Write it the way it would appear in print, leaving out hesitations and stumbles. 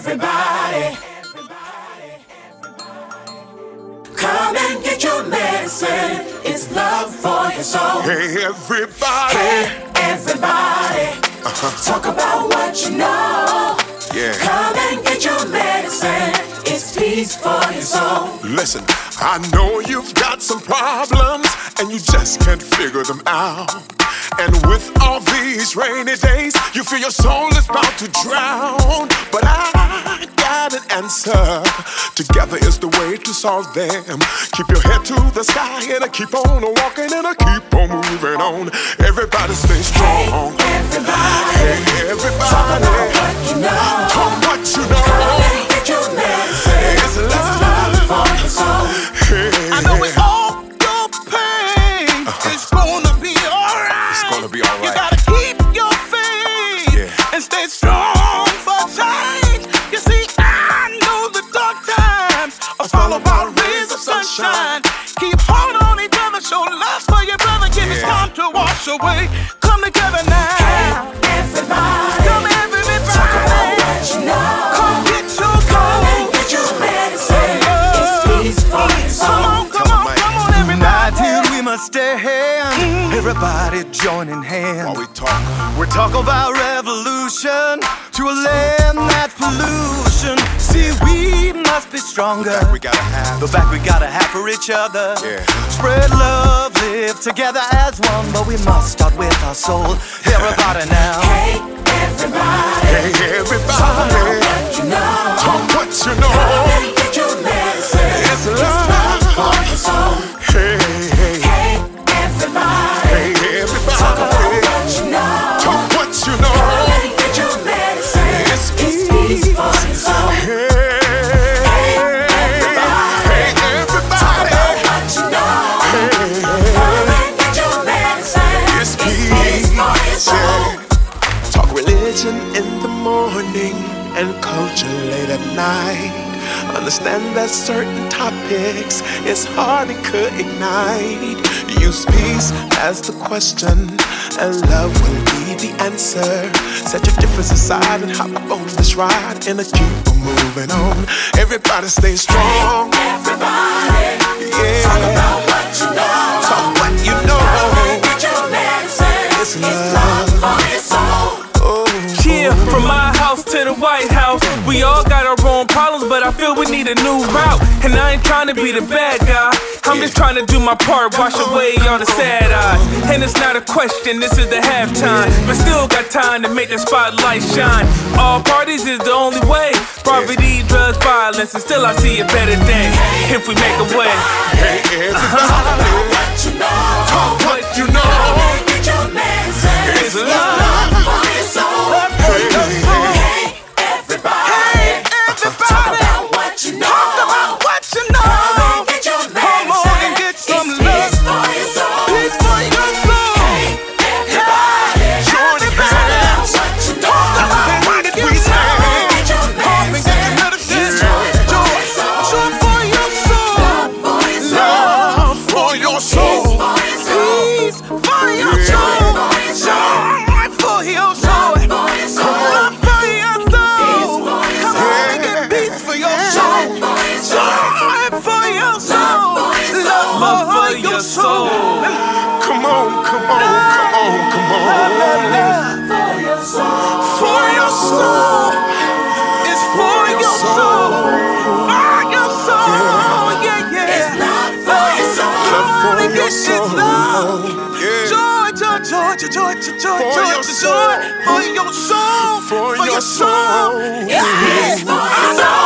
everybody. Come and get your medicine. It's love for your soul. Hey, everybody. Hey, everybody. Talk about what you know. Yeah. Come and get your medicine. It's peace for your soul. Listen, I know you've got some problems and you just can't figure them out. And with all these rainy days, you feel your soul is about to drown. But I got an answer. Together is the way to solve them. Keep your head to the sky and keep on walking and keep on moving on. Everybody stay strong. Hey, everybody. Hey, everybody. Talk about what you know. Talk what you know. Come and get your medicine. It's love for your soul. Hey. I know with all your pain, it's gonna be alright. It's gonna be alright. You gotta keep your faith and stay strong for change. You see, I know the dark times are followed by rays of sunshine. Keep hold on each other, show love for your brother. Give it time to wash away. Come together now. Hey, everybody. Come everybody. Talk about what you know. Come get your Come and get your medicine. It's peace for your soul. Come on, everybody. Till we must stand. Everybody joining hands. While we talk, We're talking about revolution to a land that's pollution. See, we must be stronger. we gotta have. The back we gotta have for each other. Yeah. Spread love, live together as one. But we must start with our soul. Everybody now. Hey, everybody. Hey, everybody. Talk about what you know. Talk what you know. Come and get your medicine. It's love for your soul. Hey, hey, Hey, everybody. hey, everybody. Talk about what you know. Talk what you know. Come and get your medicine. It's It's peace for your soul. Hey, everybody. hey, everybody. Talk about what you know. Come and get your medicine. It's peace for your soul. Talk religion in the morning and culture late at night. Understand that certain topics is hard and could ignite. Use peace as the question and love will be the answer. Set your differences aside and hop on this ride and keep on moving on. Everybody stay strong. Everybody. Yeah. Talk about what you know. Talk what you know. Come and get your medicine. It's It's love. love for your soul. Yeah, from my house to the White House, we all got our own problems, but I feel we need a new route. And I ain't trying to be the bad guy, I'm just trying to do my part, wash away all the sad eyes. And it's not a question, this is the halftime, but still got time to make the spotlight shine. All parties is the only way, poverty, drugs, violence, and still I see a better day if we make a way. Hey, everybody. Talk about what you know. Talk what you know. Come and get your medicine. It's love. For your soul. Hey, Hey, everybody. Talk about what you know. Talk about what you know. Come and get your medicine. Come on and get some It's love. peace for your soul. Peace for your soul. Hey, everybody. join Talk about what you know. Talk about what if you we stand. Come and get your Come and get your medicine. medicine. It's Joy, for your soul. joy for your soul. For your soul. love for your soul. Peace for your soul. Joy for your soul. Love for your soul. Come on and get peace for your soul. Joy for your soul. Love for your soul. Come on, come on, come on, come on. For your soul. For your soul. It's for your soul. For your soul. Yeah, yeah. It's love for your soul. Come on and get this soul. love. Yeah. Joy, joy, joy, joy, joy, joy, For joy, your joy, soul. for your soul. For your soul. soul. It's peace for your soul.